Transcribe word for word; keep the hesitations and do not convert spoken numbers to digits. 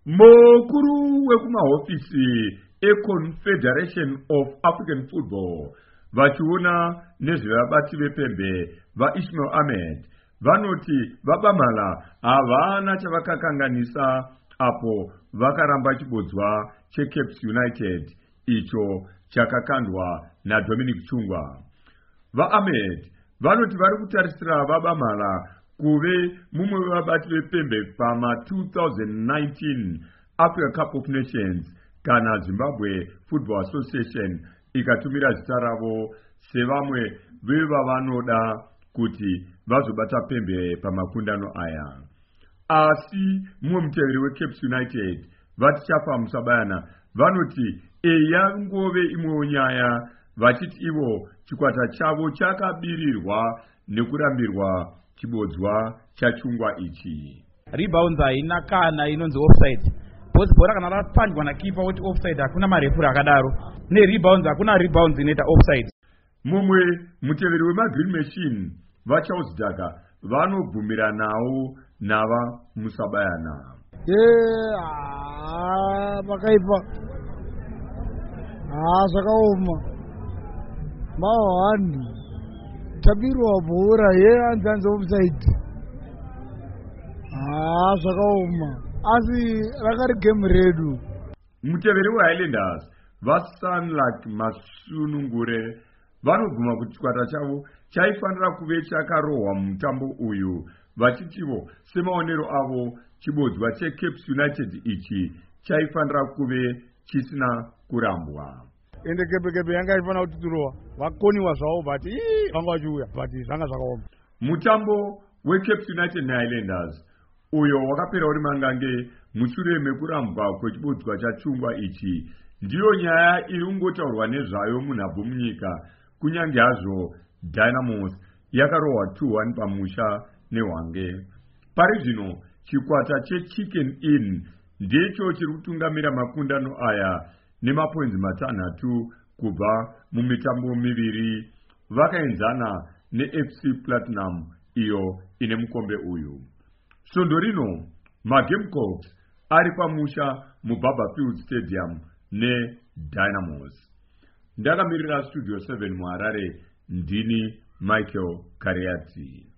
Mukuru wekumahofisi eConfederation of African Football vachiona nezvevabati vepembe vaIsmail Ahmed vanoti vabamhala havana chavakakanganisa apo vakaramba chibodzwa cheCapes United icho chakakandwa naDominic Chungwa. VaAhmed vanoti vari kutarisira vabamhala kuve mumwe wevabati vepembe pama two thousand nineteen Africa Cup of Nations kana Zimbabwe Football Association ikatumira zita ravo sevamwe vevavanoda kuti vazobata pembe pamakundano aya. Asi mumwe muteveri weCapes United vati Chapa Musabayana vanoti eya ngove imwewo nyaya vachiti ivo chikwata chavo chakabirirwa nekurambirwa chibodzwa chachungwa ichi. Rebounds haina kana inonzi offside. Both bora kana rapandwa na keeper woti offside hakuna marefuri akadaro. Ne rebounds hakuna rebounds inoita offside. Mumwe muteveri wemagreen machine vachausdaka vanobvumira nawo nava Musabayana. Eh ah makaipa. Ah zvakaoma. Mawandi. Tabirwa bora ye anzanza offside. Ah zvakaoma. Asi rakari game redu. Muteveri weHighlanders vaSunluck Masunungure vanobvuma kuti chikwata chavo chaifanira kuve chakarohwa mutambo uyu vachitivo semaonero avo chibodzwa cheCapes United ichi chaifanira kuve chisina kurambwa. Ende kepe kepe yanga ifanira kutirohwa vakoniwa zvavo but ii vanga vachiuya but zvanga zvakaoma. Mutambo weCapes United neHighlanders uyo wakapera uri mangange mushure mekurambwa kwechibodzwa chachungwa ichi ndiyo nyaya iri kungotaurwa nezvayo munhabvu munyika, kunyange hazvo Dynamos yakarohwa two one pamusha neHwange. Pari zvino chikwata cheChicken Inn ndicho chiri kutungamira makundano aya nemapoinzi matanhatu kubva mumitambo miviri, vakaenzana neF C Platinum iyo ine mukombe uyu. Svondo rino maGamecocks ari pamusha muBarberfield Stadium neDynamos. Ndakamirira Studio seven muHarare, ndini Michael Kariati.